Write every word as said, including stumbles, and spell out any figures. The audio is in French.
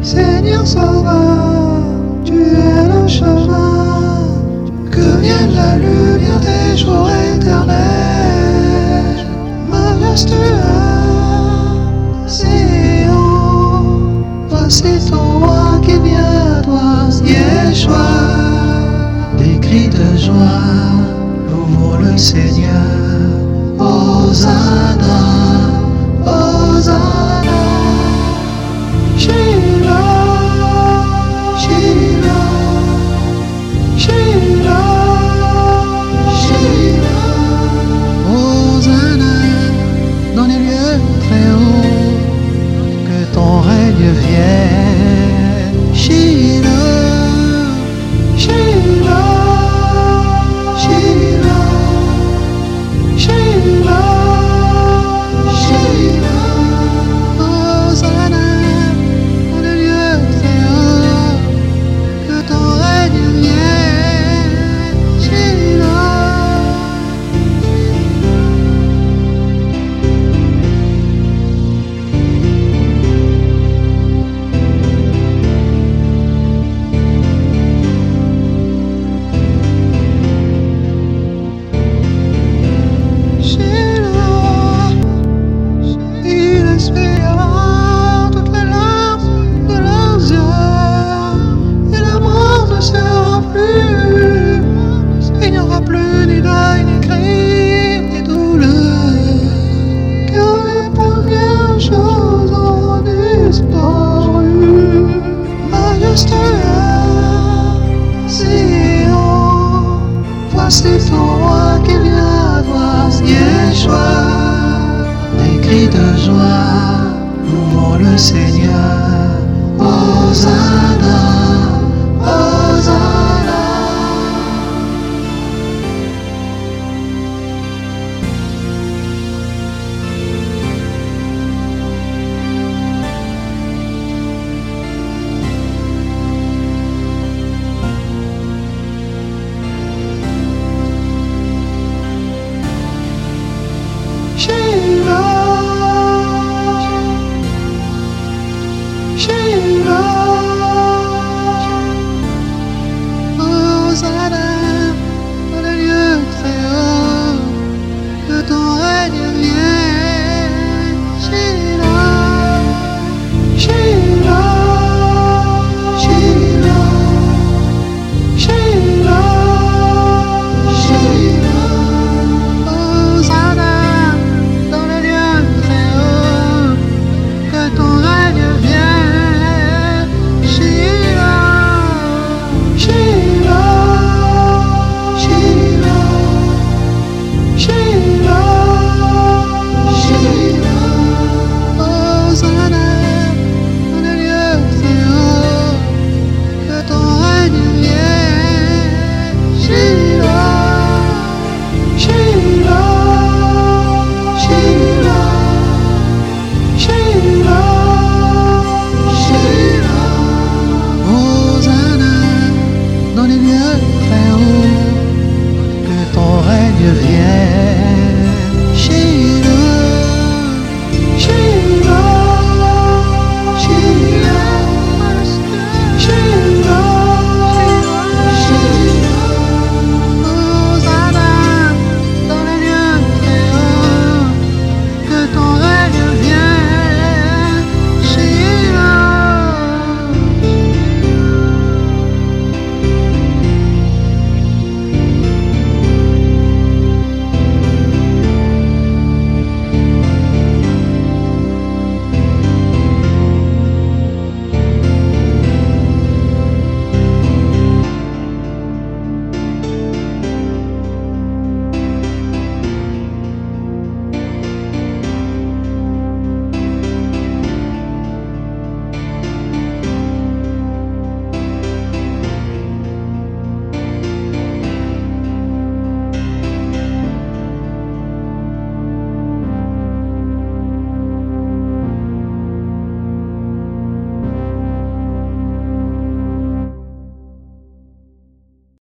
Seigneur Sauveur, tu es le chemin, que vienne la lumière des jours éternels. Majestueux, Sion, voici ton roi qui vient à toi, Yeshua. Des cris de joie, louons le Seigneur. Hosanna, Hosanna. Sheila, Sheila, Sheila, Sheila. Hosanna dans les lieux très hauts, que ton règne vienne. Sheila, Sheila, Sheila, Sheila, Sheila. Hosanna dans les lieux très hauts, que ton règne vienne. Sheila. Il essuiera toutes les larmes de leurs yeux, et la mort ne sera plus. Il n'y aura plus ni deuil, ni cri, ni douleur, car les premières choses ont disparu. Majestueux, Sion, voici ton roi qui vient à toi, Yeshua. Des cris de joie, louons le Seigneur.